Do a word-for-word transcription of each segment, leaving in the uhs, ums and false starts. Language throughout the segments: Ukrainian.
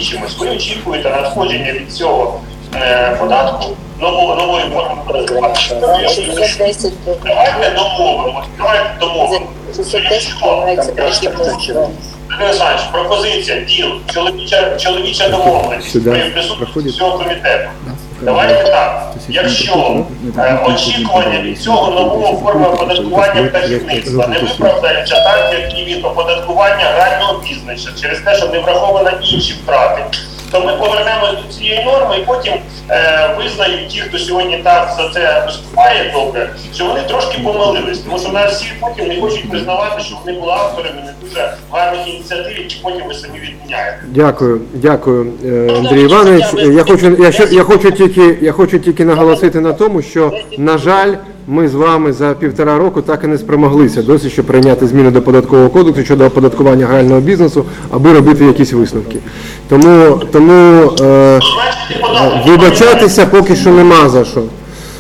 чимось. Ви очікуєте надходження від цього е, податку нової, нової форми податковання. Давайте домовимо, давайте домовимо. Андрій Олександрович, пропозиція, діл, чоловіча, чоловіча домовленість при присутності цього комітету. Давайте так, якщо е, очікування від цього нового форми оподаткування птахівництва не виправдаються так, як і від оподаткування грального бізнесу, через те, що не враховано інші втрати, то ми повернемося до цієї норми і потім е, визнають ті, хто сьогодні так за це виступає добре, що вони трошки помилились. Тому що нас всі потім не хочуть признавати, що вони були авторами не дуже гарних ініціатив, які потім ви самі відміняєте. Дякую, дякую, Андрій Іванович. Я хочу, я, ще, я, хочу тільки, я хочу тільки наголосити на тому, що, на жаль, ми з вами за півтора року так і не спромоглися досі, щоб прийняти зміни до податкового кодексу щодо оподаткування грального бізнесу, аби робити якісь висновки. Тому, тому е, вибачатися поки що нема за що.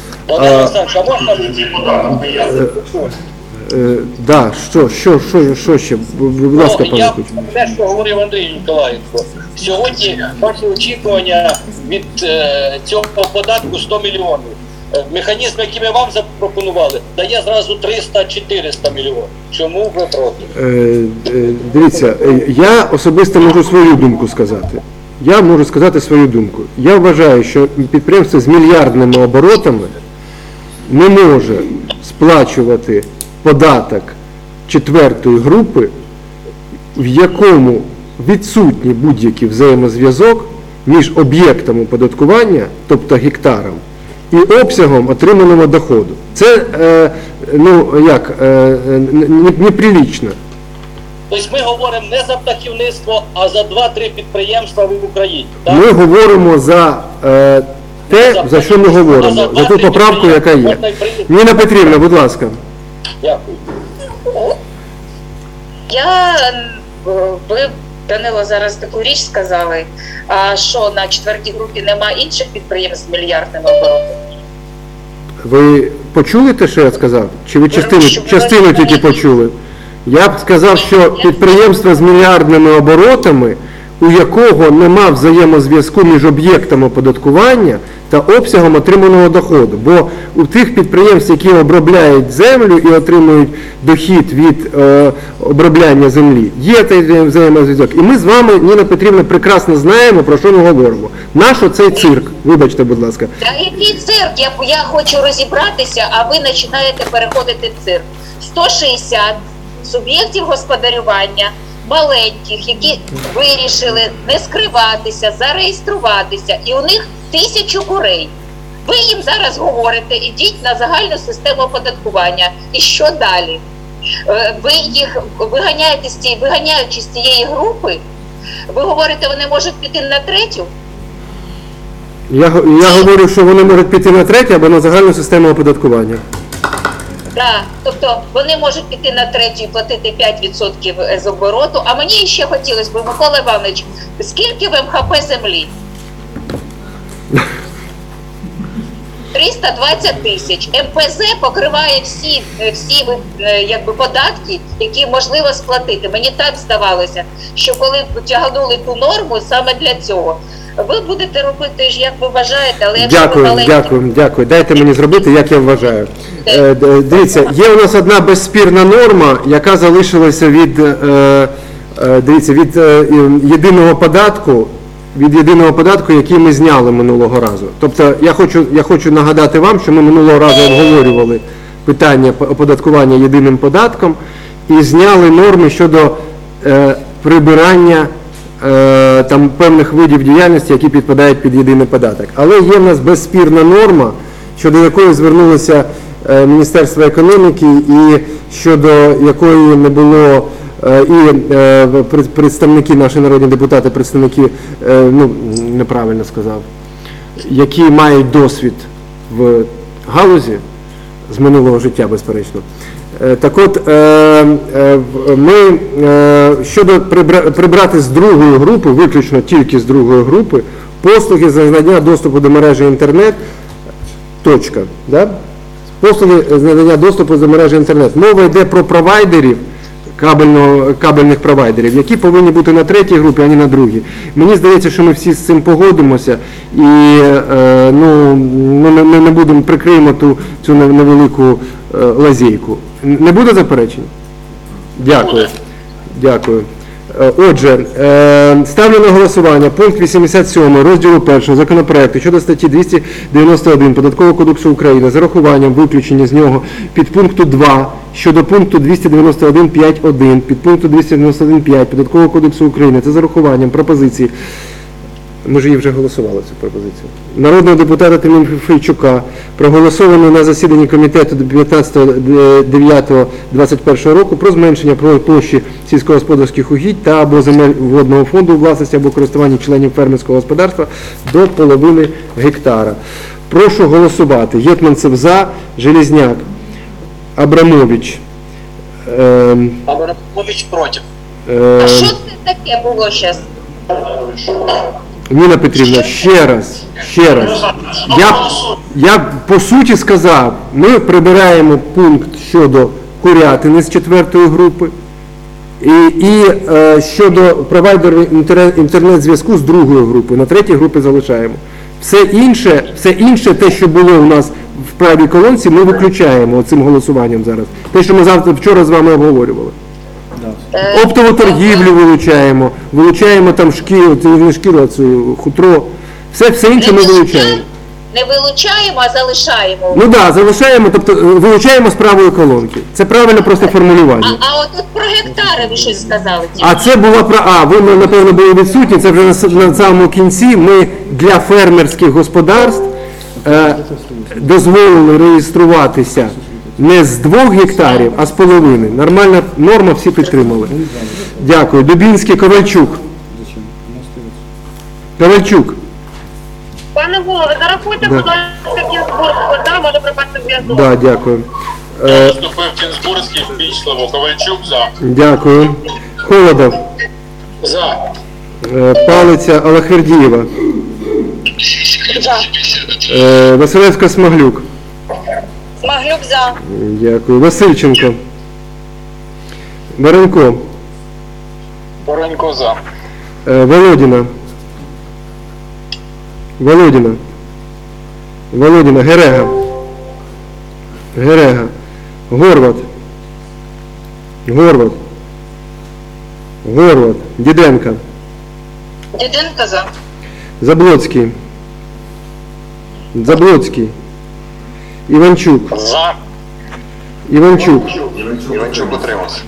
Так, що, що, що, що ще? Будь ласка, пане Кучма. Те, що говорив Андрій Ніколаєнко, сьогодні ваші очікування від е, цього податку сто мільйонів. Механізм, який ми вам запропонували, дає зразу триста-чотириста мільйонів. Чому ви проти? Е, е, дивіться, я особисто можу свою думку сказати. Я можу сказати свою думку. Я вважаю, що підприємство з мільярдними оборотами не може сплачувати податок четвертої групи, в якому відсутній будь-який взаємозв'язок між об'єктом оподаткування, тобто гектаром, і обсягом отриманого доходу. Це, е, ну, як, е, неприлічно. Тобто ми говоримо не за птахівництво, а за два-три підприємства в Україні. Так? Ми говоримо за е, те, за, за що ми говоримо, за, за ту поправку, яка є. Ніна Петрівна, будь ласка. Дякую. Я, ви, Данило, зараз таку річ сказали, а що на четвертій групі нема інших підприємств з мільярдними оборотами? Ви почули те, що я сказав? Чи ви частину, частину тільки почули? Я б сказав, що підприємство з мільярдними оборотами, у якого нема взаємозв'язку між об'єктом оподаткування та обсягом отриманого доходу. Бо у тих підприємств, які обробляють землю і отримують дохід від е, обробляння землі, є цей взаємозв'язок. І ми з вами, Ніна Петрівна, прекрасно знаємо, про що ми говоримо. Нащо цей цирк? Вибачте, будь ласка. Та який цирк? Я, я хочу розібратися, а ви починаєте переходити в цирк. сто шістдесят суб'єктів господарювання маленьких, які вирішили не скриватися, зареєструватися, і у них тисячу курей. Ви їм зараз говорите, ідіть на загальну систему оподаткування. І що далі? Ви їх виганяєте з цієї, виганяючи з цієї групи, ви говорите, вони можуть піти на третю? Я, я говорю, що вони можуть піти на третю або на загальну систему оподаткування. Так, тобто вони можуть піти на третю і платити п'ять відсотків з обороту, а мені ще хотілося б, Микола Іванович, скільки в ем ха пе землі? триста двадцять тисяч. ем пе зет покриває всі, всі якби, податки, які можливо сплатити. Мені так здавалося, що коли тягнули ту норму саме для цього, ви будете робити, як ви вважаєте, але якщо дякую, ви маленькі... Дякую, дякую. Дайте мені зробити, як я вважаю. Е, дивіться, є у нас одна безспірна норма, яка залишилася від, е, е, дивіться, від е, єдиного податку, від єдиного податку, який ми зняли минулого разу. Тобто я хочу, я хочу нагадати вам, що ми минулого разу обговорювали питання оподаткування єдиним податком і зняли норми щодо е, прибирання е, там певних видів діяльності, які підпадають під єдиний податок. Але є в нас безспірна норма, щодо якої звернулося е, Міністерство економіки і щодо якої не було і е, представники, наші народні депутати, представники, е, ну, неправильно сказав, які мають досвід в галузі з минулого життя, безперечно. Е, так от, е, е, ми, е, щодо прибра, прибрати з другої групи, виключно тільки з другої групи, послуги за надання доступу до мережі інтернет, точка, да? Послуги з надання доступу до мережі інтернет. Мова йде про провайдерів, кабельного, кабельних провайдерів, які повинні бути на третій групі, а не на другій. Мені здається, що ми всі з цим погодимося і е, ну, не, не будемо прикриємо ту, цю невелику е, лазейку. Не буде заперечень? Дякую. Дякую. Отже, ставлю на голосування пункт вісімдесят сім розділу першого законопроекту щодо статті двісті дев'яносто один Податкового кодексу України з урахуванням виключення з нього підпункту два щодо пункту двісті дев'яносто один п'ять один підпункту двісті дев'яносто один п'ять Податкового кодексу України. Це з урахуванням пропозиції. Ми ж її вже голосували, цю пропозицію. Народного депутата Тимофійчука, проголосовано на засіданні комітету дев'ятнадцятого дев'ятого двадцять першого року про зменшення площі сільськогосподарських угідь та або земель водного фонду у власності або користуванні членів фермерського господарства до половини гектара. Прошу голосувати. Єтманцев за, Железняк, Абрамович. Е, Абрамович проти. Е, А що це таке було зараз? Ніна Петрівна, ще раз, ще раз. Я, я по суті сказав, ми прибираємо пункт щодо курятини з четвертої групи і, і е, щодо провайдерів інтернет-зв'язку з другої групи, на третій групі залишаємо. Все інше, все інше, те, що було у нас в правій колонці, ми виключаємо цим голосуванням зараз. Те, що ми завтра, вчора з вами обговорювали. Оптову торгівлю вилучаємо, вилучаємо там шкіру, не шкіру, а цю хутро. Все, все інше ми вилучаємо. Не вилучаємо, а залишаємо. Ну так, да, залишаємо, тобто вилучаємо з правої колонки. Це правильне просто формулювання. А, а от тут про гектари ви щось сказали. А це була про... А, ви, напевно, були відсутні, це вже на, на самому кінці. Ми для фермерських господарств е, дозволили реєструватися не з двох гектарів, а з половини. Нормальна норма, всі підтримали. Дякую. Дубінський, Ковальчук. Ковальчук. Пане голове, зарахуйте, Да. будь ласка, Кінзбург, вода може пропасти зв'язок. Да, дякую. Я Е, виступив Кінзбурзький, ввічливо, Ковальчук за. дякую. Холодов. За. Е, Палиця, Алахвердієва. Е, Василевська, Смаглюк. Смаглюк за. Дякую. Васильченко. Баренко. Воронько за. Е, Володіна. Володіна. Володіна. Герега. Герега. Горват. Горват. Горват. Діденка. Діденко за. Заблоцький. Заблоцький. Іванчук. За. Іванчук. Іванчук утримався.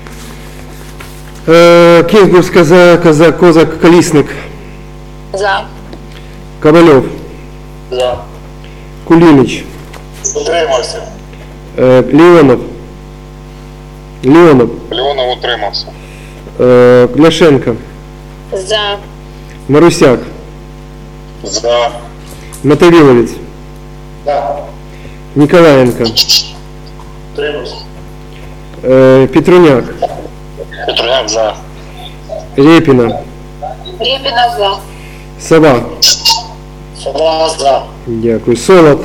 Е, Кінзбурзька, за, Коза, Козак, Колісник. За. Ковальов. За. Кулініч. Утримався. Е, Леонов. Леонов. Леонов утримався. Е, Ляшенко. За. Марусяк. За. Мотовиловець. За. Ніколаєнко. Утримався. Е, Петруняк. Петруняк за. Рєпіна. Рєпіна за. Сова. Сова за. Дякую. Солод.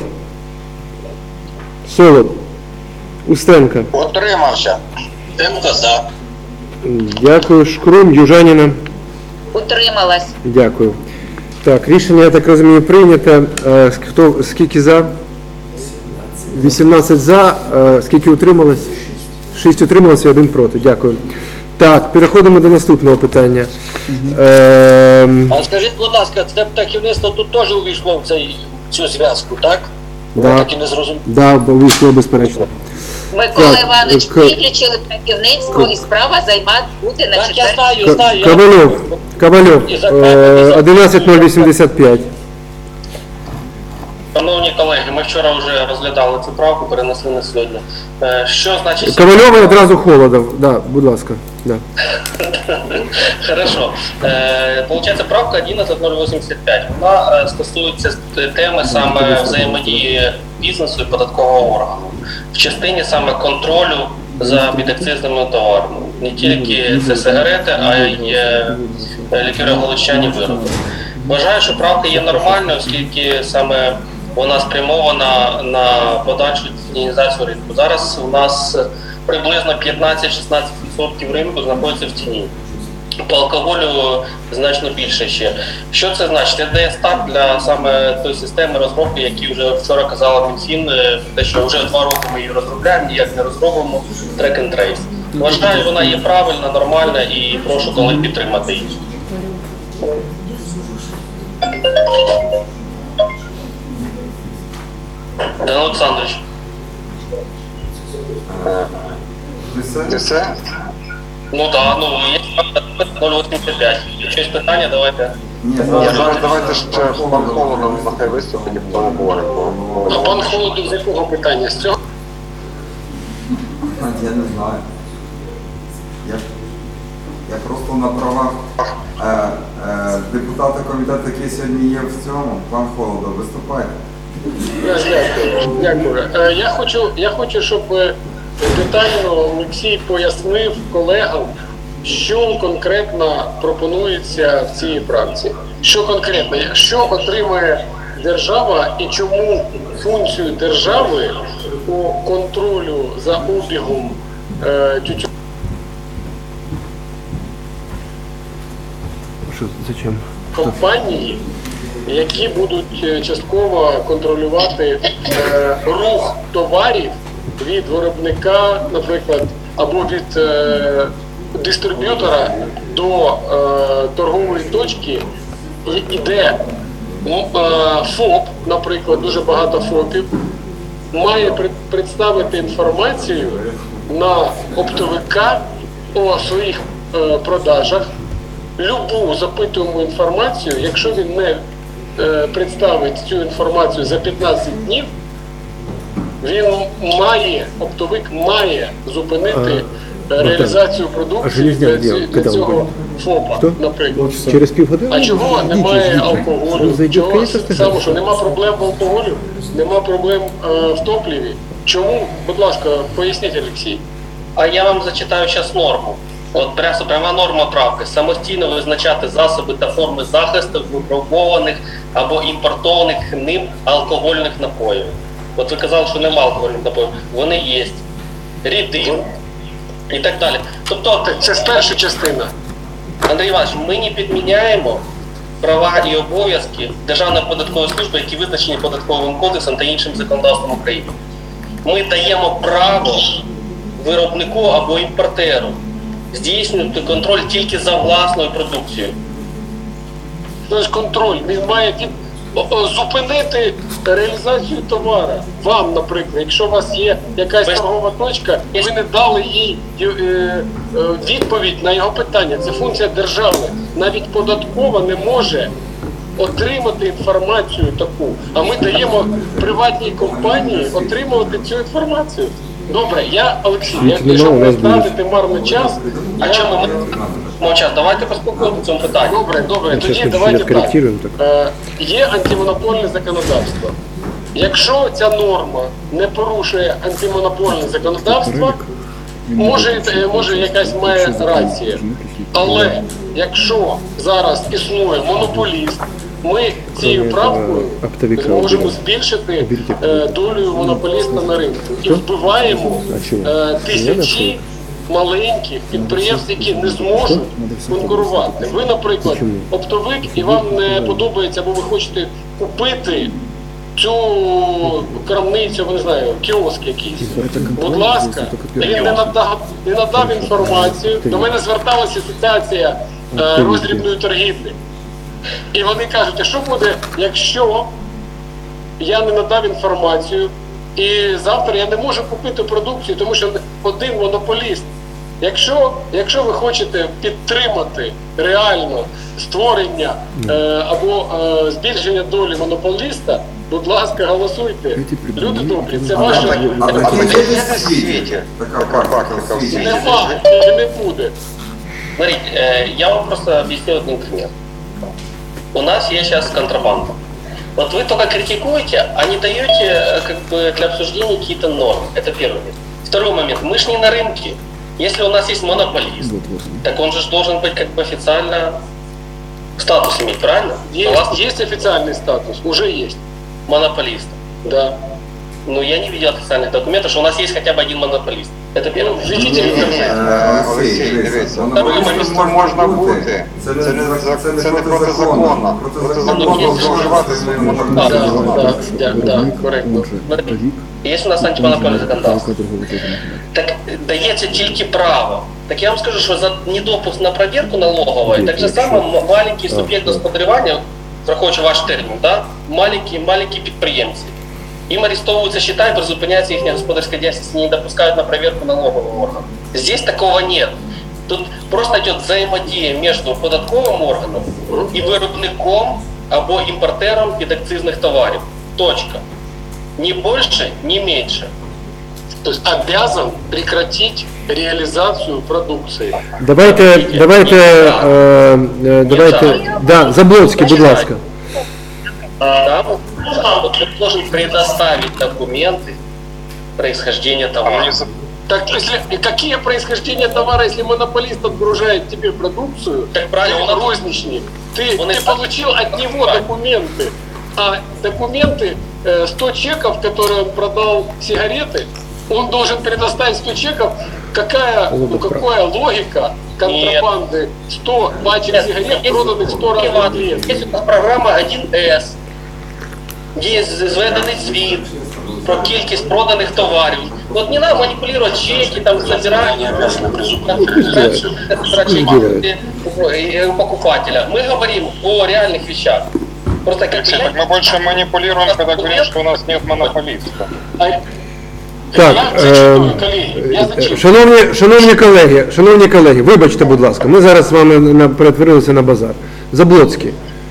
Солод. Устенко. Утримався. Темко за. Дякую. Шкрум. Южаніна. Утрималась. Дякую. Так, рішення, я так розумію, прийнято. Е, Хто, скільки за? вісімнадцять за. Е, Скільки утрималось? шість утрималось і один проти. Дякую. Так, переходимо до наступного питання. Е, А скажіть, будь ласка, це птахівництво тут теж увійшло в цей, цю зв'язку, так? Да. Я так і не зрозумів. да, вийшло безперечно. Микола Так, Іванович к- виключили птахівництво і справа займати буде на Так, я четвертій. знаю, К- знаю. я- Ковальов. Ковальов. Е, одинадцять нуль вісімдесят п'ять. Шановні колеги, ми вчора вже розглядали цю правку, перенесли на сьогодні. Е, Що значить... Ковальов і одразу Холодов. Да, будь ласка. Да. Хорошо. Е, Получається, правка одинадцять нуль вісімдесят п'ять. Вона е, стосується теми саме взаємодії бізнесу і податкового органу. В частині саме контролю за підакцизними товарами. Не тільки це сигарети, а й е, лікероголощані вироби. Вважаю, що правка є нормальною, оскільки саме вона спрямована на подальшу детінізацію ринку. Зараз у нас приблизно п'ятнадцять-шістнадцять відсотків ринку знаходиться в тіні. По алкоголю значно більше ще. Що це значить? Це дає старт для саме тої системи розробки, які вже вчора казала Мінфін, те, що вже два роки ми її розробляємо, ніяк не розробимо, track and trace. Вважаю, вона є правильна, нормальна і прошу колег підтримати її. Данило Олександрович. Це все? Ну так, ну є нуль вісімдесят п'ять. Якщо є питання, давайте. Ні, зараз давайте ще пан Холодов нехай виступить, і потім говоримо. А пан Холодов з якого питання? З цього? Я не знаю. Я, я просто на правах е, е, депутата комітету, який сьогодні є в цьому, пан Холодов, виступайте. Дякую. Дякую. Е, Я хочу, я хочу, щоб детально Олексій пояснив колегам, що конкретно пропонується в цій правці. Що конкретно, що отримує держава і чому функцію держави по контролю за обігом е, тютю... Що, зачем? компанії, які будуть частково контролювати е, рух товарів від виробника, наприклад, або від е, дистриб'ютора до е, торгової точки, і, іде ну, е, ФОП, наприклад, дуже багато ФОПів, має пред, представити інформацію на оптовика о своїх е, продажах, любу запитуємо інформацію, якщо він не е, представить цю інформацію за п'ятнадцять днів, він має, оптовик має зупинити а, реалізацію продукції для, для цього ФОПа, Хто? наприклад. Через півгодини? А чого немає алкоголю? Чого саме, що нема проблем в алкоголю, нема проблем е, в топливі? Чому? Будь ласка, поясніть, Олексій. А я вам зачитаю зараз норму. От прямо пряма норма правки. Самостійно визначати засоби та форми захисту випробованих або імпортованих ним алкогольних напоїв. От ви казали, що немає алкогольних напоїв. Вони є. Рідин і так далі. Тобто, це ж перша частина. Андрій Іванович, ми не підміняємо права і обов'язки Державної податкової служби, які визначені Податковим кодексом та іншим законодавством України. Ми даємо право виробнику або імпортеру здійснювати контроль тільки за власною продукцією. Тобто контроль, він має від... зупинити реалізацію товару. Вам, наприклад, якщо у вас є якась Без... торгова точка, і ви не дали їй е, е, відповідь на його питання, це функція держави. Навіть податкова не може отримати інформацію таку, а ми даємо приватній компанії отримувати цю інформацію. Добре, я, Олексій, я, якщо ви втратите марний час, а я... чому ми мовчав? Давайте поспілкуємо в цьому питанні. Добре, добре, тоді давайте так. Е, є антимонопольне законодавство. Якщо ця норма не порушує антимонопольне законодавство, може, може якась має рація. Але якщо зараз існує монополіст, ми цією правкою можемо збільшити е, долю монополіста на ринку і вбиваємо е, тисячі маленьких підприємств, які не зможуть конкурувати. Ви, наприклад, оптовик, і вам не подобається, або ви хочете купити цю крамницю, не знаю, кіоск якийсь. Будь ласка, він не надав, не надав інформацію. До мене зверталася асоціація е, роздрібної торгівлі. І вони кажуть, а що буде, якщо я не надав інформацію, і завтра я не можу купити продукцію, тому що один монополіст. Якщо, якщо ви хочете підтримати реально створення е, або е, збільшення долі монополіста, будь ласка, голосуйте. Люди добрі, це ваше... А такі є в світі? Така практика в світі? Нема, і не буде. Смотрите, э, я вам просто объясню один пример. У нас есть сейчас контрабанда. Вот вы только критикуете, а не даете как бы, для обсуждения какие-то нормы. Это первый момент. Второй момент. Мы же не на рынке. Если у нас есть монополист, так он же должен быть как бы официально статус иметь, правильно? Есть, вас... есть официальный статус, уже есть. Монополист. Да. Но я не видел официальных документов, что у нас есть хотя бы один монополист. Это первое. Введите Ні, микрофон. Олексій, дивись, воно Добре, виключно можна бути. Це не, це не, це не протизаконно. Протизаконно зловживати своїм Да, можливостями. да, да, да, коректно. Есть у нас антимонопольне законодавство. Так дається тільки право. Так я вам скажу, що за недопуск на проверку налогової, так же само м- маленький суб'єкт господарювання, враховуючи ваш термін, да? маленькі, маленькі підприємці. Їм арестовуються счета і призупиняється їхня господарська діяльність, не допускають на проверку налогового органу. Здесь такого нет. Тут просто йде взаємодія між податковим органом і виробником або імпортером підакцизних товарів. Точка. Ни больше, ни меньше. То есть обязан прекратить реализацию продукции. Давайте, давайте, е, е, давайте, да, Заблоцький, будь ласка. Да, вот, вот он должен предоставить документы происхождения товара. Так если какие происхождения товара, если монополист отгружает тебе продукцию, Так правильно, ты он- розничник, ты, он ты и- получил от него документы, а документы, э, сто чеков, которые он продал сигареты, он должен предоставить сто чеков. Какая, ну, какая логика контрабанды сто пачек Нет, сигарет, есть- проданных сто разных клиентов? Есть у нас програма один эс, де є зведений звіт про кількість проданих товарів. От не треба маніпулювати чеки, там, забирання, чеки у покупателя. Мы говорим о реальных вещах. Просто как Так мы больше манипулируем, когда говорим, что у нас нет монополиста. А Так, я е, зачитую, колеги, я зачитую. шановні, шановні колеги, шановні колеги, вибачте, будь ласка, ми зараз з вами на- перетворилися на базар. Заблоцький.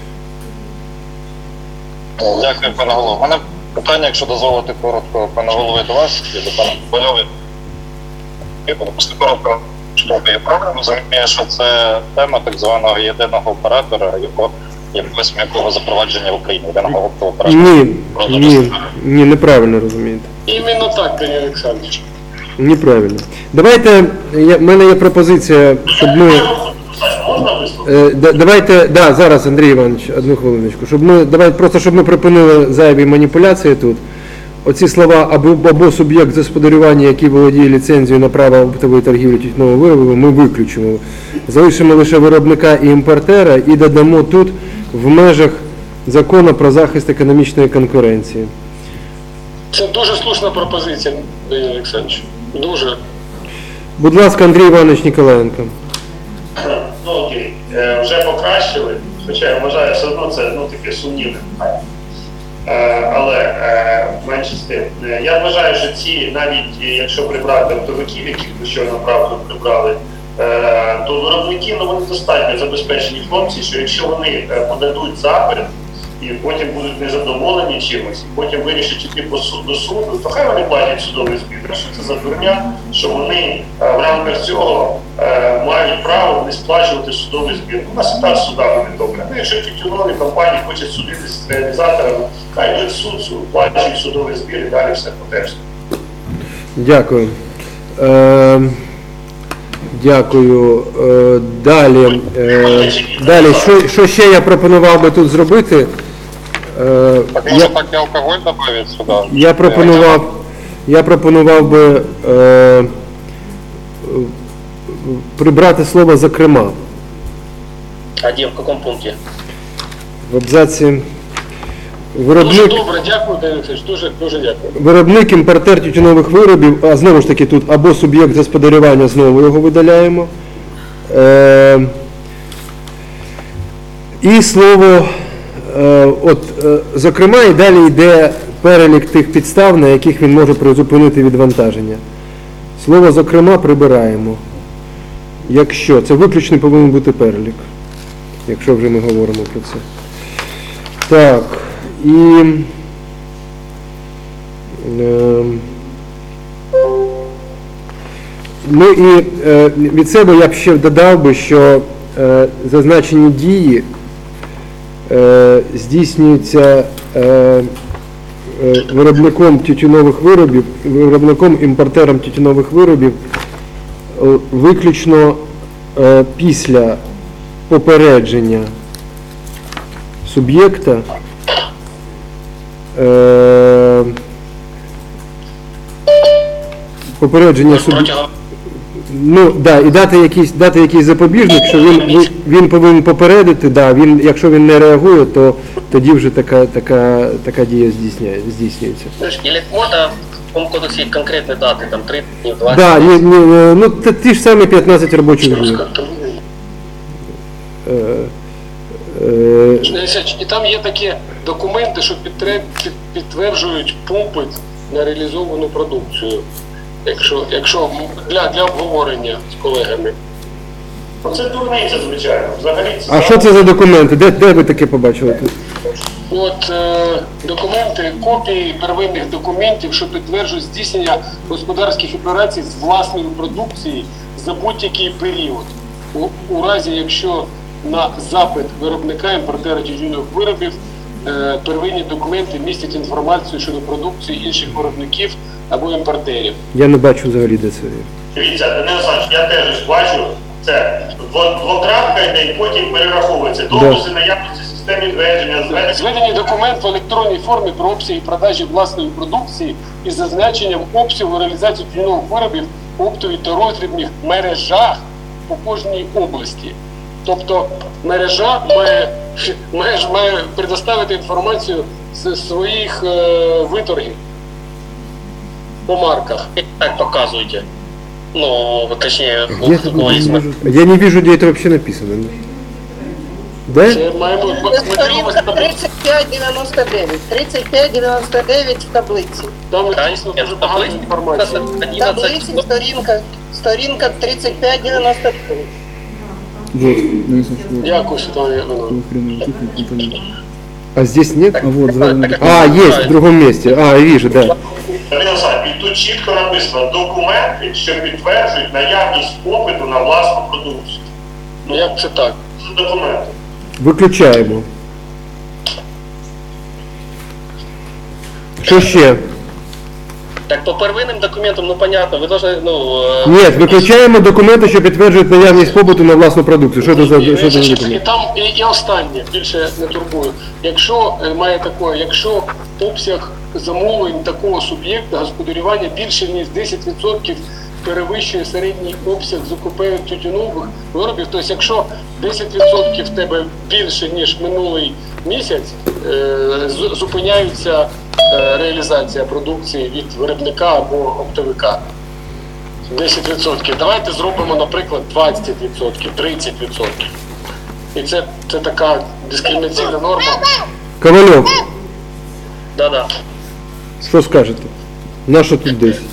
Дякую, пане голово. У мене питання, якщо дозволити коротко, пане голови, до вас і до пана Больові. Я просто коротко, що я правильно розумію, що це тема так званого єдиного оператора, його якогось м'якого запровадження в Україні, єдиного оператора. Ні, ні, ні, неправильно розумієте. Именно так, Данил Александрович. Неправильно. Давайте, я, в мене є пропозиція, щоб ми... Можна висловити? Е, да- давайте, да, зараз, Андрій Іванович, одну хвилиночку. Щоб ми, давайте просто, щоб ми припинили зайві маніпуляції тут. Оці слова або, або суб'єкт господарювання, який володіє ліцензією на право оптової торгівлі тютюновими виробами, ми виключимо. Залишимо лише виробника і імпортера і додамо тут в межах закону про захист економічної конкуренції. Це дуже слушна пропозиція, Данил Олександрович. Дуже. Будь ласка, Андрій Іванович Ніколаєнко. Ну окей, Е, вже покращили, хоча я вважаю, все одно це ну, таке сумнівне питання. Е, Але е, менше з тим. Е, Я вважаю, що ці, навіть е, якщо прибрати оптовиків, яких ви щойно правду прибрали, е, то виробники ну, вони достатньо забезпечені хлопці, що якщо вони е, подадуть запит, і потім будуть незадоволені чимось, і потім вирішать іти по суду до суду, то хай вони платять судовий збір. Ну, що це за дурня, що вони е, в рамках цього е, мають право не сплачувати судовий збір. У нас і так з судами не добре. Ну, якщо тютюнові компанії хочуть судитися з реалізаторами, хай йдуть в суд, суд, плачуть судовий збір і далі все по тексту. Дякую. Е, дякую. Е, далі, е, далі що, що ще я пропонував би тут зробити? Е, Так я, може так і алкоголь добавити сюди? я пропонував, я пропонував би е, прибрати слово «зокрема». А где, в каком пункте? В абзаці Дуже виробник, добре, дякую, Данил Олександрович, дуже, дуже дякую. виробник, імпортер тютюнових виробів, а знову ж таки тут або суб'єкт господарювання, знову його видаляємо. Е, і слово, е, от, е, зокрема, і далі йде перелік тих підстав, на яких він може призупинити відвантаження. Слово «зокрема» прибираємо. Якщо, це виключний повинен бути перелік, якщо вже ми говоримо про це. Так, і е, ну і е, від себе я б ще додав би, що е, зазначені дії е, здійснюються е, е, виробником тютюнових виробів, виробником імпортером тютюнових виробів е, виключно е, після попередження суб'єкта е, попередження суд... Протягом Ну, да, і дати якийсь, дати якийсь запобіжник, що він, він, він повинен попередити, да, він, якщо він не реагує, то тоді вже така, така, така дія здійсняє, здійснюється. Или можна в тому кодексі є конкретні дати, там тридцять днів, двадцять Да, ні, ні, ну т- ті ж самі п'ятнадцять робочих днів. Е, е, Значить, і там є такі документи, що підтре- під- підтверджують попит на реалізовану продукцію. Якщо, якщо для, для обговорення з колегами. Це дурниця, звичайно. Взагалі це А що це за документи? Де, де ви таке побачили тут? От е, документи, копії первинних документів, що підтверджують здійснення господарських операцій з власної продукції за будь-який період. У, у разі, якщо на запит виробника імпортера тютюнових виробів е, первинні документи містять інформацію щодо продукції інших виробників або імпортерів. Я не бачу взагалі, де це є. Дивіться, Данило Олександрович, я теж бачу, це дво- двокрапка йде і потім перераховується. Допуси наявності системи ведення, зведення. Зведені документ в електронній формі про обсяги продажі власної продукції із зазначенням обсягу реалізації тютюнових виробів в оптовій та роздрібних мережах по кожній області. Тобто мережа має, має, має предоставити інформацію з своїх е, виторгів по марках. так показуєте. Ну, точніше, Я, у тут такого не є вижу, я не вижу, де це взагалі написано. Де? Це маємо ми Сторінка дивимося таблицю. тридцять п'ять дев'яносто дев'ять. тридцять п'ять дев'яносто дев'ять в таблиці. Там Та, написано ні, дуже багато таблиці, інформації. В таблиці сторінка, сторінка тридцать п'ять дев'яносто дев'ять. Дякую, Світлана Івановна. А здесь нет? А вот, А, есть, в другом месте. А, я вижу, да. Данило Олександрович, і тут чітко написано документи, що підтверджують наявність попиту на власну продукцію. Ну як це так? Це документи. Виключаємо. Що ще? Так, по первинним документам, ну понятно, ви должны, ну... е, Ні, виключаємо документи, що підтверджують наявність побуту на власну продукцію. Що це за, що це за І документ? там і, і останнє, більше не турбую. Якщо е, має таке, якщо обсяг замовлень такого суб'єкта господарювання більше ніж десять відсотків перевищує середній обсяг закупівель тютюнових виробів, тобто якщо десять відсотків в тебе більше ніж минулий місяць, е, з- зупиняється е, реалізація продукції від виробника або оптовика. десять відсотків. Давайте зробимо, наприклад, двадцять відсотків, тридцять відсотків. І це, це така дискримінаційна норма. Ковальов, Да-да. що скажете? На що тут десять?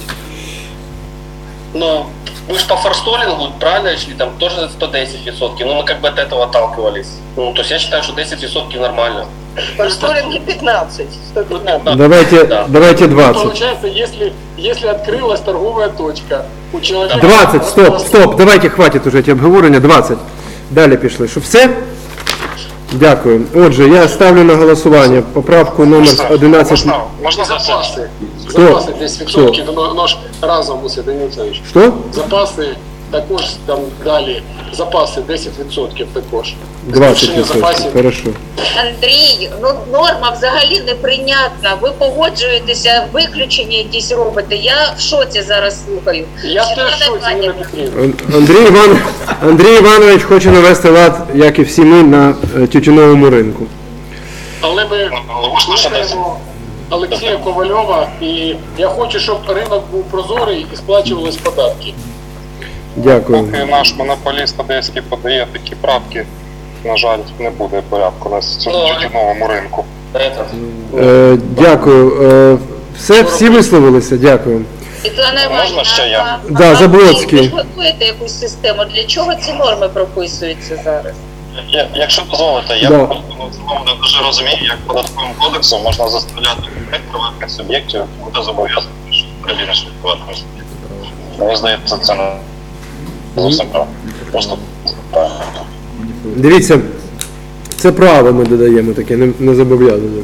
Ну, мы же по форстолингу правильно шли, там тоже сто десять відсотків, ну мы как бы от этого отталкивались. Ну, то есть я считаю, что десять відсотків нормально. По сторінки п'ятнадцять. сто п'ятнадцять. Давайте, Да. давайте двадцать. Получается, если, если открылась торговая точка, у человека... двадцять, стоп, стоп, давайте, хватить уже ці обговорення, двадцять. Далі пішли. Що, все? Дякую. Отже, я ставлю на голосування поправку номер одинадцять. Можна, можна Запаси. Хто? Запаси десять відсотків, воно, воно ж разом мусить, Данило Олександрович. Що? Запаси також там далі, запаси десять відсотків також. двадцять Збільшення відсотків, запасів. хорошо. Андрій, ну норма взагалі неприйнятна. Ви погоджуєтеся, виключення якісь робите. Я в шоці зараз слухаю. Я Світлана теж шоці, Ніна Іванівна, Петрівна. Ан- Андрій, Іван... Андрій Іванович хоче навести лад, як і всі ми, на е, тютюновому ринку. Але ми слухаємо Олексія Ковальова, і я хочу, щоб ринок був прозорий і сплачувались податки. Дякую. Поки наш монополіст одеський подає такі правки, на жаль, не буде порядку на цьому Ну, тютюновому ринку. Это. Е, дякую. Е, все, всі висловилися? Дякую. Світлана Можна Іванівна, ще я? а- Да, а Заблоцький. ви ж готуєте якусь систему? Для чого ці норми прописуються зараз? Я, якщо дозволите, я Да. просто не дуже розумію, як податковим кодексом можна заставляти приватних суб'єктів бути зобов'язані перевірити приватних суб'єктів. Мені здається, це не зовсім правильно. Просто правильно. Дивіться, це право ми додаємо таке, не, не зобов'язання.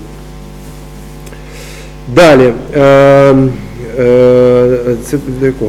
Далі. Е, е, це до якого?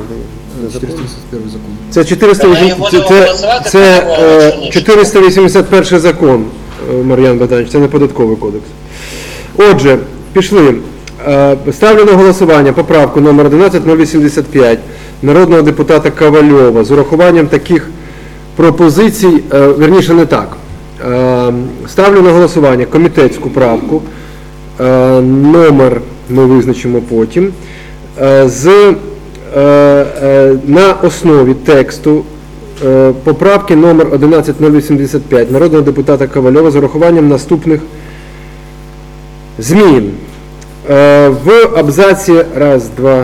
Це чотириста вісімдесят це, це, це, е, чотириста вісімдесят перший закон, е, Мар'ян Богданович, це не податковий кодекс. Отже, пішли. Е, Ставлю на голосування поправку номер одинадцять тисяча вісімдесят п'ять народного депутата Ковальова з урахуванням таких пропозицій, е, верніше не так. Е, Ставлю на голосування комітетську правку, е, номер ми визначимо потім, е, з, е, е, на основі тексту е, поправки номер одинадцять тисяча вісімдесят п'ять народного депутата Ковальова з урахуванням наступних змін. Е, В абзаці раз, два,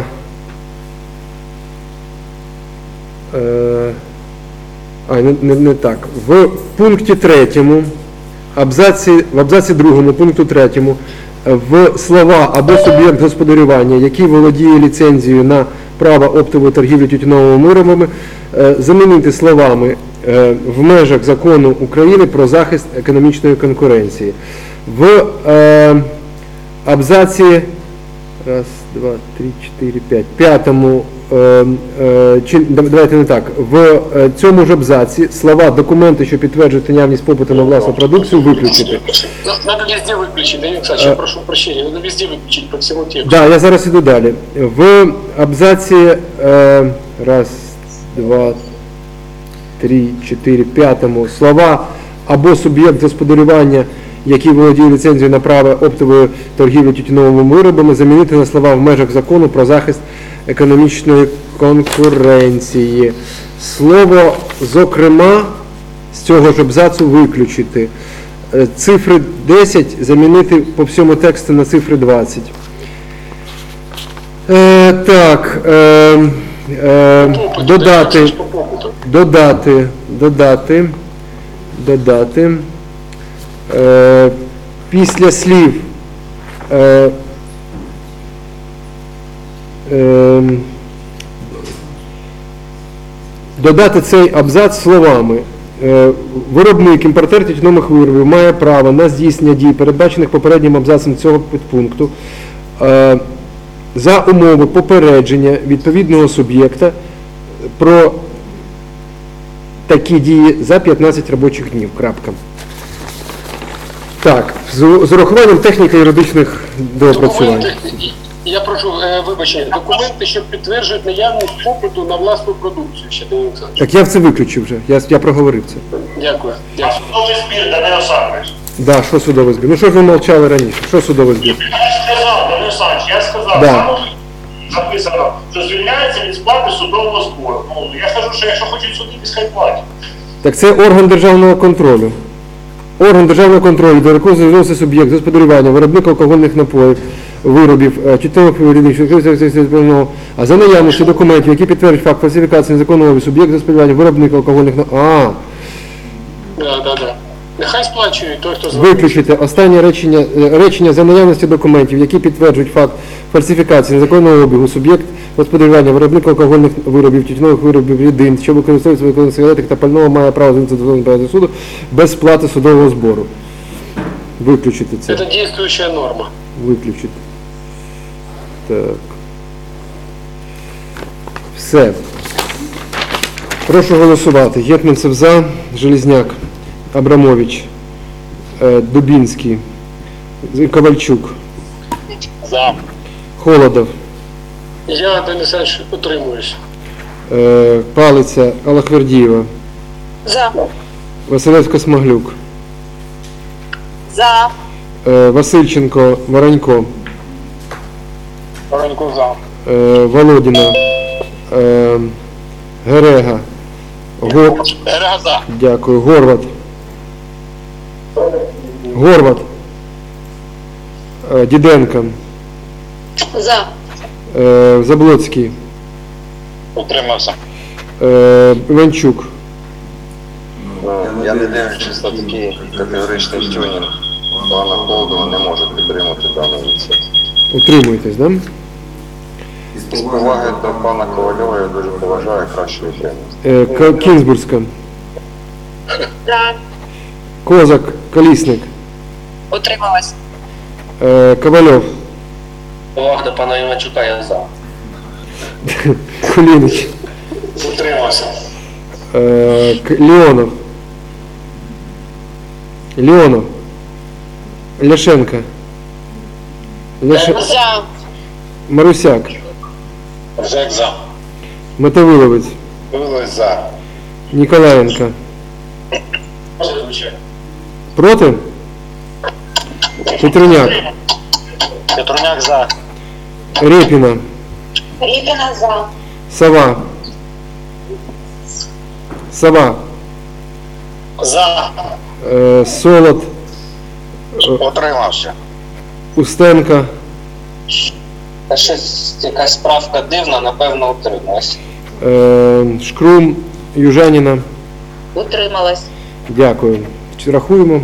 е, а, не, не, не так. В пункті третьому, абзаці, в абзаці другому, пункту третьому, в слова або суб'єкт господарювання, який володіє ліцензією на право оптової торгівлі тютюновими виробами, е, замінити словами е, в межах закону України про захист економічної конкуренції. В е, абзаці раз, два, три, чотири, п'ять, п'ятому, е, е, чи, давайте не так, в е, цьому ж абзаці слова «документи, що підтверджують наявність попиту на власну продукцію» виключити. Надо везде выключить, Данил Александрович, я прошу прощения, надо везде выключить по всему тексту. Да, я зараз іду далі. В абзаці е, раз, два, три, чотири, п'ятому слова або суб'єкт господарювання, який володіє ліцензією на право оптової торгівлі тютюновими виробами, замінити на слова в межах закону про захист економічної конкуренції. Слово «зокрема» з цього ж абзацу виключити. Е, Цифри десять замінити по всьому тексту на цифри двадцять. Е, так, е, е, додати, додати, додати, додати, е, після слів е, е, додати цей абзац словами: е, виробник, імпортер тютюнових виробів має право на здійснення дій, передбачених попереднім абзацом цього підпункту, е, за умови попередження відповідного суб'єкта про такі дії за п'ятнадцять робочих днів. Крапка. Так, з, з урахуванням техніко-юридичних доопрацювань. Документи, я прошу е, вибачення, документи, що підтверджують наявність попиту на власну продукцію. Ще Данил Олександрович. Так я це виключив вже, я, я проговорив це. Дякую. А Дякую. судовий збір, Данило Олександрович. Да, що судовий збір? Ну що ж ви мовчали раніше? Що судовий збір? Я ж сказав, Данило Олександрович, я сказав, Да. саме записано, що звільняється від сплати судового збору. Ну, я кажу, що якщо хочуть судитись, хай платять. Так це орган державного контролю. Орган державного контролю, до якого звернувся суб'єкт господарювання, виробник алкогольних напоїв, виробів, тютюнових виробів, а за наявністю документів, які підтверджують факт фальсифікації незаконного обігу, суб'єкт господарювання, виробник алкогольних напоїв. А, Да, да, да. Нехай сплачують той, хто звернувся. виключити останнє речення, е, речення за наявності документів, які підтверджують факт фальсифікації незаконного обігу, суб'єкт господарювання, виробник алкогольних виробів, тютюнових виробів, рідин, що використовують виконання сигаретик та пального, має право звернутися до Верховного суду без сплати судового збору. Виключити це. Это действующая норма. Виключити. Так. Все. Прошу голосувати. Гетманцев за, Железняк, Абрамович, е, Дубінський, Ковальчук, За. Холодов, Я, Данил Олександрович, утримуюсь. е, Палиця, Аллахвердієва, За. Василевсько-Смаглюк, За. е, Васильченко, Воронько, Воронько за. е, Володіна, е, Герега, Го... Герега за. Дякую, Горват, Горват, е, Діденко, За. е, Заблоцький, Утримався. е, Іванчук, Я не дивлячись на такий категоричний тюнінг, пана Холодова не може підтримати дану ініціативу. утримуєтесь, да? З поваги до пана Ковальова я дуже поважаю, краще відтримуюсь. Е, К- Кінзбурська, За. Козак, Колісник, Утрималась. е, Ковальов, Повага до пана Іванчука, я за. Кулініч, Утримався. е, К- Леонов, Леонов, Ляшенко, Лише... За. Марусяк. Ржак за. Мотовиловець. Вилось за. Ніколаєнко. Проти? Петруняк. Петруняк за. Рєпіна. Ріпіна за. Сова. Сова. За. Е, Солод. Отримався. Устенко. Та щось якась справка дивна, напевно, утрималась. Е, Шкрум. Южаніна. Утрималась. Дякую. Рахуємо.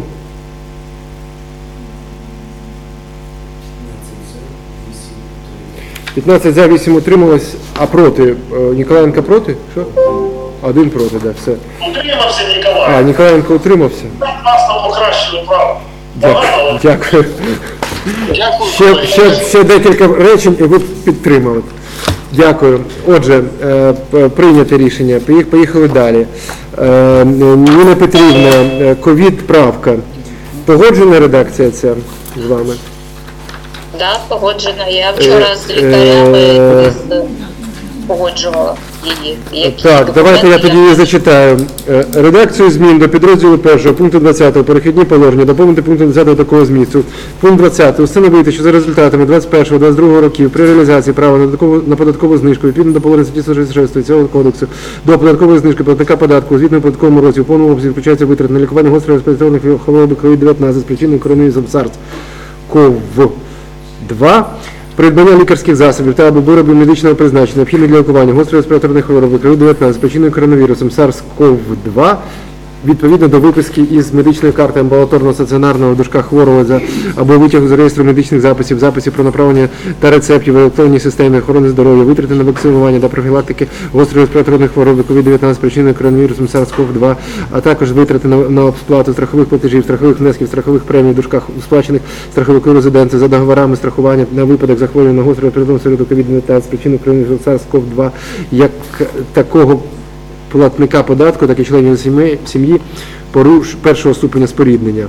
п'ятнадцять за, вісім утрималось. А проти? Е, Ніколаєнко проти? Що? Один проти, так, да, все. Утримався Ніколай. А, Ніколаєнко утримався? Нас там покращили право. Дякую. Дякую. Дякую. Ще, ще, ще декілька речень, і ви підтримали. Дякую. Отже, е, п- прийняте рішення. Поїх- Поїхали далі. Е, Ніна Петрівна, е, ковід-правка. Погоджена редакція ця з вами? Да, погоджена. Я вчора з лікарями Е, з- погоджувала її. Які Так, давайте я документи тоді її зачитаю. Е, Редакцію змін до підрозділу першого пункту двадцятого перехідні положення доповнити пунктом двадцятого такого змісту. Пункт двадцятий. Установити, що за результатами двадцять першого - двадцять другого років при реалізації права на податкову, на податкову знижку відповідно до положень статті сто шістдесят шість цього кодексу до податкової знижки платника податку у звітному податковому році в повному обсязі включаються витрати на лікування гострих респіраторних хвороб ковід дев'ятнадцять спричинених коронавірусом SARS-ков два, придбання лікарських засобів та або виробів медичного призначення, необхідних для лікування гострої респіраторної хвороби ковід дев'ятнадцять спричиненої коронавірусом SARS-ков два, відповідно до виписки із медичної карти амбулаторного стаціонарного в дужках хворого за або витягу з реєстру медичних записів, записів про направлення та рецептів в електронній системі охорони здоров'я, витрати на вакцинування та профілактики гострої респіраторної хвороби ковід дев'ятнадцять спричиненої коронавірусом SARS-ков два, а також витрати на, на сплату страхових платежів, страхових внесків, страхових премій в дужках сплачених страховикою резиденції за договорами страхування на випадок захворювання на гостру респіраторну хворобу ковід дев'ятнадцять спричиненої коронавірусом SARS-ков два, як такого платника податку, так і членів сім'ї, сім'ї поруш першого ступеня споріднення.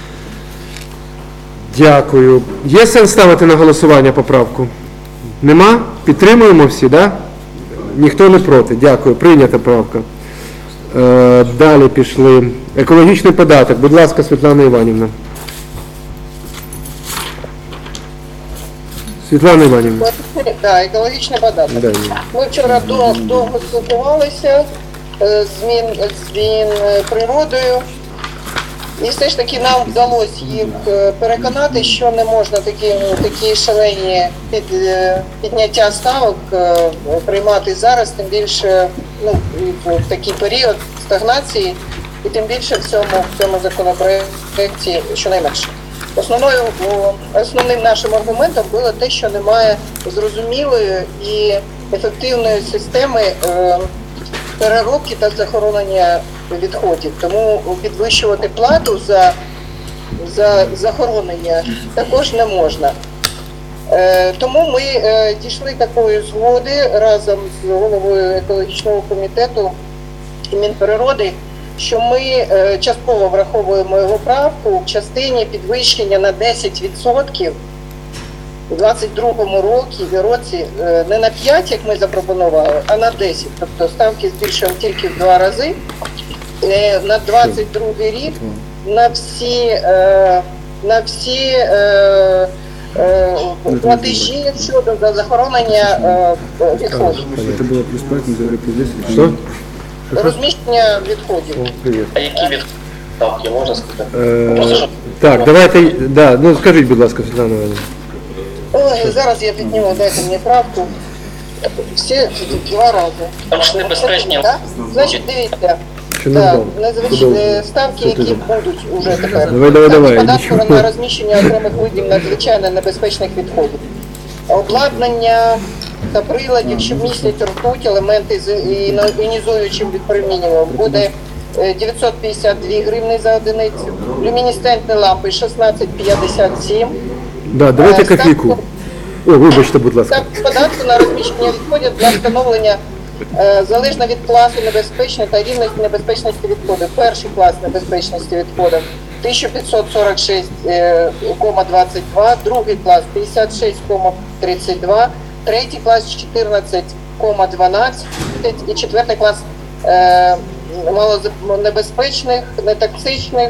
Дякую. Є сенс ставити на голосування поправку? Нема? Підтримуємо всі, так? Да? Ніхто не проти. Дякую. Прийнята правка. Е, далі пішли. Екологічний податок. Будь ласка, Світлана Іванівна. Світлана Іванівна. Так, екологічний податок. Да, ні. Ми вчора довго, довго спілкувалися е, змін, змін е, природою. І все ж таки нам вдалося їх е, переконати, що не можна такі, такі шалені під, е, підняття ставок е, приймати зараз, тим більше ну, в такий період стагнації, і тим більше в цьому, в цьому законопроекті щонайменше. Основною, основним нашим аргументом було те, що немає зрозумілої і ефективної системи е, переробки та захоронення відходів. Тому підвищувати плату за, за захоронення також не можна. Е, тому ми е, дійшли такої згоди разом з головою екологічного комітету і Мінприроди, що ми е, частково враховуємо його правку в частині підвищення на десять відсотків у двадцять другому році, році е, не на п'ять, як ми запропонували, а на десять. Тобто ставки збільшуємо тільки в два рази. Е, на двадцять другий рік на всі, е, на всі е, е, платежі щодо захоронення е, відходів. Це було плюс п'ять, не за плюс десять. Що? Розміщення відходів. Привіт. А які відставки можна сказати? Е, Просто, щоб- так, давайте, да, ну скажіть, будь ласка, Світлана Іванівна. Ой, зараз я підніму, дайте мені правку. Всі два рази. Там ж небезпечні. Так? Значить, дивіться. Що не Так, знав? незвичайні Подобається. ставки, які будуть уже тепер. Давай, давай, Ставки давай, податку нічого. на розміщення окремих видів надзвичайно небезпечних відходів. Обладнання та приладів, що містять ртуть, елементи з іонізуючим відпромінюванням, буде е, дев'ятсот п'ятдесят дві гривні за одиницю. Люмінесцентні лампи шістнадцять п'ятдесят сім. Да, давайте Е, ставку- кофійку. О, вибачте, будь ласка. Ставки податку на розміщення відходів для встановлення е, залежно від класу небезпечності та рівності небезпечності відходів. Перший клас небезпечності відходів тисяча п'ятсот сорок шість кома двадцять два, другий клас п'ятдесят шість кома тридцять два, третій клас чотирнадцять кома дванадцять і четвертий клас е, малонебезпечних, нетоксичних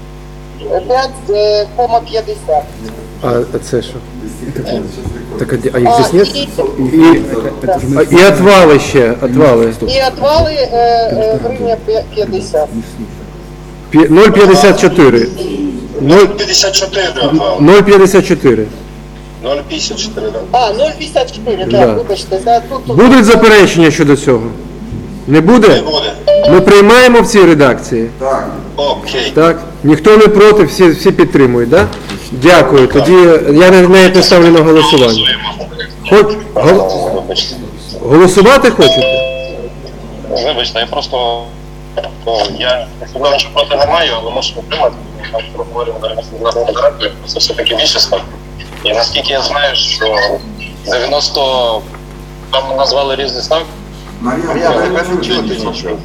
п'ять кома п'ятдесят. А це що? Так, а їх здесь нет? І, і, і отвали ще, отвали. І отвали е, е, гривня п'ятдесят. ноль п'ятдесят чотири. нуль п'ятдесят чотири. ноль п'ятдесят чотири. нуль п'ятдесят чотири, так. А, нуль п'ятдесят чотири, так, Да. вибачте. Да, тут, тут... Будуть заперечення щодо цього? Не буде? Не буде. Ми приймаємо в цій редакції? Так. Окей. Так? Ніхто не проти, всі, всі підтримують, так? Да? Дякую. Тоді я навіть не ставлю на голосування. Хоч, гол... Вибачте. Голосувати хочете? Вибачте, я просто... о, я нічого проти не маю, але можу підтримати. Ми проговоримо зараз з народним директором, це все-таки більшість. І наскільки я знаю, що дев'яносто... Там назвали різні ставки. Марія, ви не чуєте?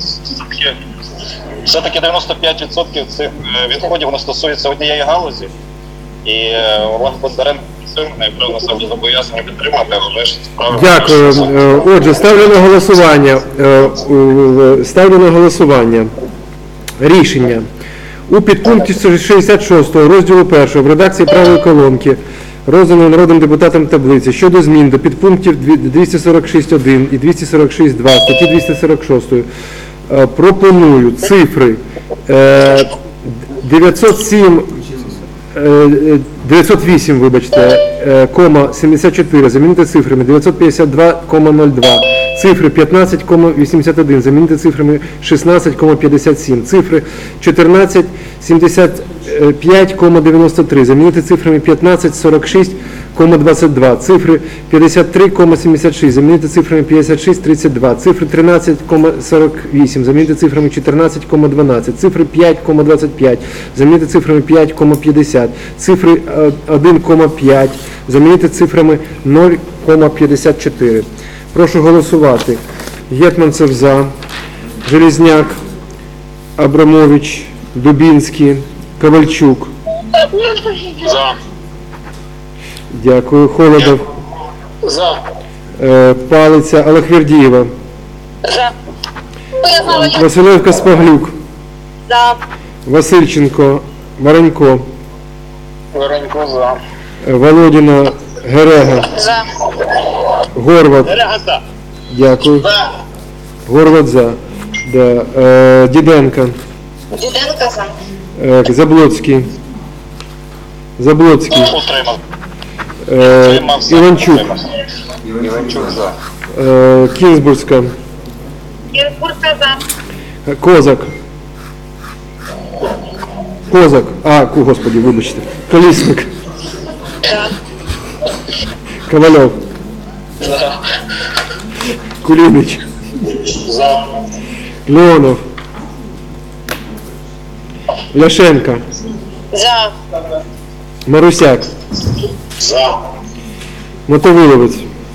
Все-таки дев'яносто п'ять відсотків цих е, відходів воно стосується однієї галузі. І е, Олег Бондаренко напевно себе зобов'язані підтримати, але ж справа... Дякую. Е, Отже, ставлю на голосування. Е, е, Ставлю на голосування. Рішення. У підпункті шістдесят шостого розділу першого в редакції правої колонки розданої народним депутатам таблиці щодо змін до підпунктів двісті сорок шість точка один і двісті сорок шість точка два статті двісті сорок шість е, пропоную цифри е, дев'ятсот сім, е, дев'ятсот вісім, вибачте, е, кома сімдесят чотири замінити цифрами дев'ятсот п'ятдесят два кома нуль два, цифри п'ятнадцять кома вісімдесят один замінити цифрами шістнадцять кома п'ятдесят сім, цифри чотирнадцять сімдесят п'ять кома дев'яносто три замінити цифрами п'ятнадцять сорок шість кома двадцять два, цифри п'ятдесят три кома сімдесят шість замінити цифрами п'ятдесят шість тридцять два, цифри тринадцять кома сорок вісім замінити цифрами чотирнадцять кома дванадцять, цифри п'ять кома двадцять п'ять замінити цифрами п'ять кома п'ятдесят, цифри один кома п'ять замінити цифрами нуль кома п'ятдесят чотири. Прошу голосувати. Гетманцев за, Железняк, Абрамович, Дубінський, Ковальчук. За. Дякую. Холодов. За. Е, Палиця, Аллахвердієва. За. Василевка, Спаглюк. За. Васильченко, Воронько. Воронько за. Е, Володіна, Герега. За. Горват. Дякую. Горват за. Да. Е, Діденко. Діденко за. Е, Заблоцький. Заблоцький. Утримав. Е, Іванчук. Іванчук за. Е, Кінзбурська. Кінзбурська за. Козак. Козак. А, ку- господи, вибачте. Колісник. За. Ковальов. За. Кулінич. За. Леонов. Ляшенко. За. Марусяк. За. Мотовиловець.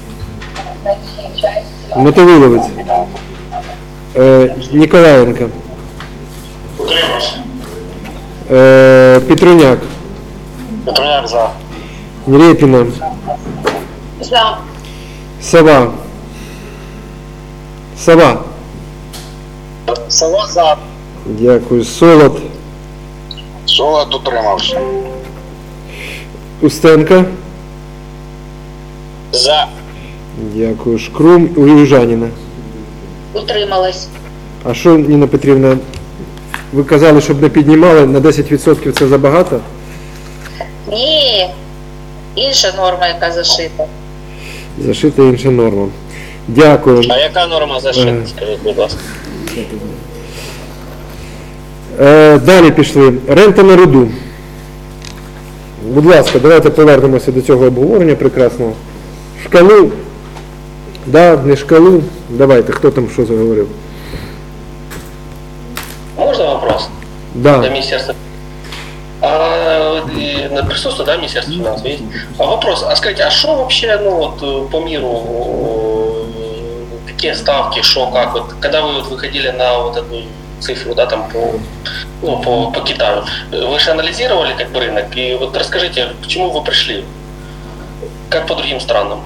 Мотовиловець. Е, Ніколаєнко. Утримався. Е, Петруняк. Петруняк за. Рєпіна. За. Сова. Сова. Сова за. Дякую. Солод. Солод утримався. Устенко. За. Дякую. Шкрум і Южаніна. Утрималась. А що, Ніна Петрівна, ви казали, щоб не піднімали, на десять відсотків це забагато? Ні. Інша норма, яка зашита. Зашита інша норма. Дякую. А яка норма зашита, скажіть, будь ласка? Е, далі пішли. Рента на руду. Будь ласка, давайте повернемося до цього обговорення прекрасного. Шкалу. Да, не шкалу. Давайте, хто там що заговорив? Можно вопрос? Да. До министерства. А, и на присутствие, да, Министерство финансов есть. А вопрос, а скажите, а что вообще, ну вот по миру, какие ставки, что, как, вот, когда вы вот выходили на вот эту цифру, да, там по ну, по, по Китаю. Вы же анализировали как бы рынок, и вот расскажите, к чему вы пришли? Как по другим странам?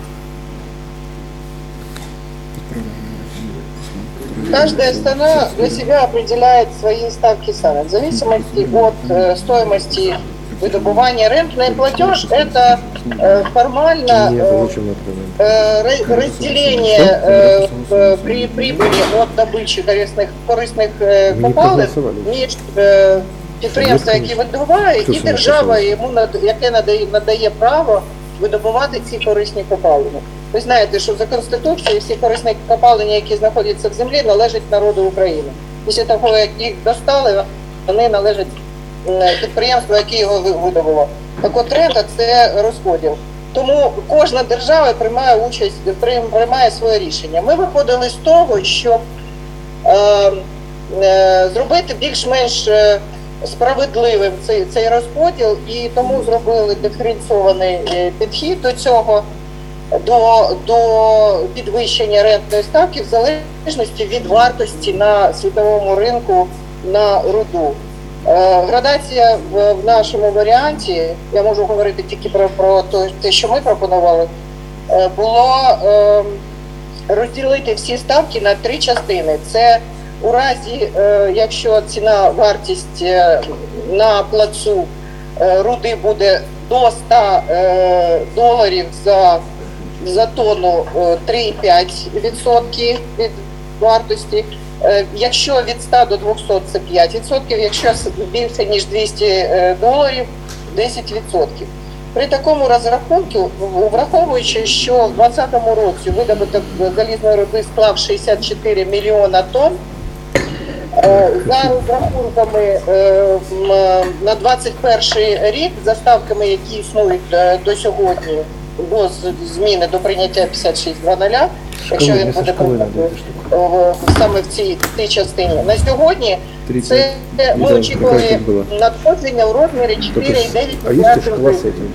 Каждая страна для себя определяет свои ставки сама, в зависимости от э, стоимости выдобывания. Рентный платеж – это э, формально э, э, разделение э, при прибыли от добычі корисних, корисних е, копалин між е, підприємства, які видобувають, і держава, йому, яке надає, надає право видобувати ці корисні копалини. Ви знаєте, що за Конституцією всі корисні копалини, які знаходяться в землі, належать народу України. Після того, як їх достали, вони належать підприємству, яке його видобувало. Так от рента – це розподіл. Тому кожна держава приймає участь, приймає своє рішення. Ми виходили з того, щоб е, е, зробити більш-менш справедливим цей, цей розподіл, і тому зробили диференційований підхід до цього, до, до підвищення рентної ставки в залежності від вартості на світовому ринку на руду. Е, градація в, в нашому варіанті, я можу говорити тільки про, про те, що ми пропонували, е, було е, розділити всі ставки на три частини. Це у разі, е, якщо ціна, вартість е, на плацу е, руди буде до ста е, доларів за, за тонну, е, три цілих п'ять десятих відсотка від вартості. Е, якщо від ста до двохсот – це п'ять відсотків, якщо більше ніж двісті доларів – десять відсотків. При такому розрахунку, враховуючи, що в двадцятому році видобуток залізної руди склав шістдесят чотири мільйона тонн, за розрахунками на двадцять перший рік, за ставками, які існують до сьогодні, до зміни до прийняття п'ятдесят шість нуль, якщо він буде саме в цій, цій частині. На сьогодні це ми очікували надходження в розмірі чотири цілих дев'ять мільярдів гривень.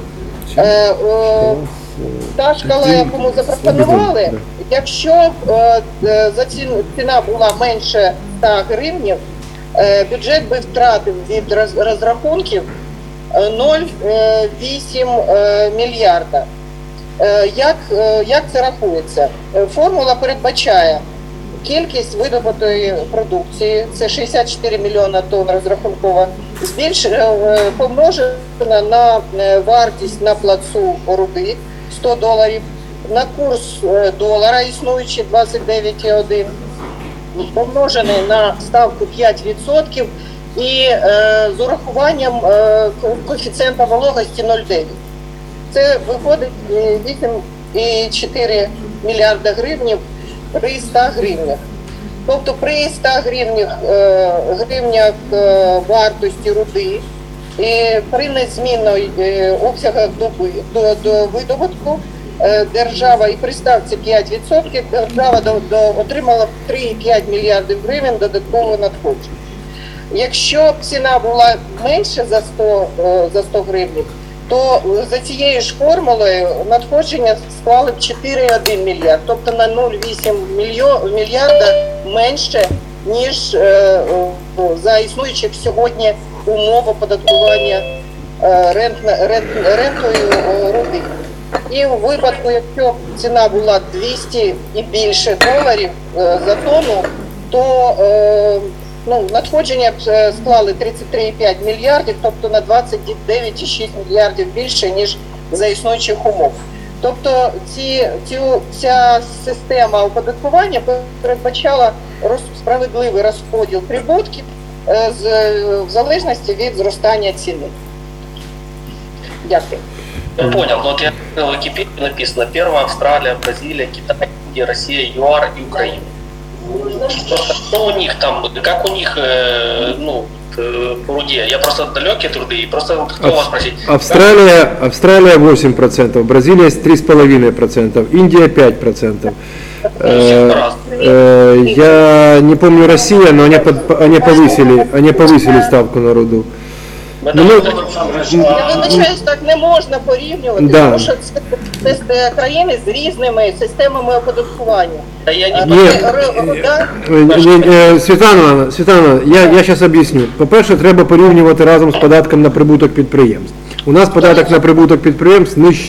Та шкала, яку ми запропонували, якщо за ціна була менше ста гривень, бюджет би втратив від розрахунків нуль цілих вісім мільярда. Як, як це рахується? Формула передбачає кількість видобутої продукції, це шістдесят чотири мільйона тонн розрахункова, збільш, помножена на вартість на плацу руди сто доларів, на курс долара існуючий двадцять дев'ять цілих один, помножений на ставку п'ять відсотків і е, з урахуванням е, коефіцієнта вологості нуль цілих дев'ять. Це виходить вісім цілих чотири мільярда гривень при ста гривнях. Тобто при ста гривнях, е, гривнях е, вартості руди і при незмінної е, обсягах доби, до, до видобутку е, держава і при ставці п'ять відсотків держава до, до, отримала три цілих п'ять десятих мільярдів гривень додаткового надходження. Якщо б ціна була менше за сто, е, за сто гривень, то за цією ж формулою надходження склали б чотири цілих один мільярд, тобто на нуль цілих вісім мільярда менше, ніж е, за існуючих сьогодні умов оподаткування е, рент, рент, рентою е, руди. І в випадку, якщо ціна була двісті і більше доларів е, за тонну, то е, ну, надходження склали тридцять три цілих п'ять десятих мільярдів, тобто на двадцять дев'ять цілих шість десятих мільярдів більше, ніж за існуючих умов. Тобто ці, ці, ця система оподаткування передбачала роз, справедливий розподіл прибутків е, з, в залежності від зростання ціни. Дякую. Я понял, но вот я в Википедии написано: первая Австралия, Бразилия, Китай, Индия, Россия, ЮАР и Украина. Что у них там, как у них, э, ну, по руде? Я просто далекие труды, и просто хотел вас спросить. Австралия, Австралия восемь процентов, Бразилия три с половиной процентов, Индия пять процентов. Э, э, я не помню Россия, но они, под, они, повысили, они повысили ставку на руду. Ну, ми- Я вибачаюсь, так не можна порівнювати, Да. тому що це, це країни з різними системами оподаткування. Та я не Ні. Р- да? Е, е, Світлана, Світлана, я, я зараз об'ясню. По-перше, треба порівнювати разом з податком на прибуток підприємств. У нас податок на прибуток підприємств нижчий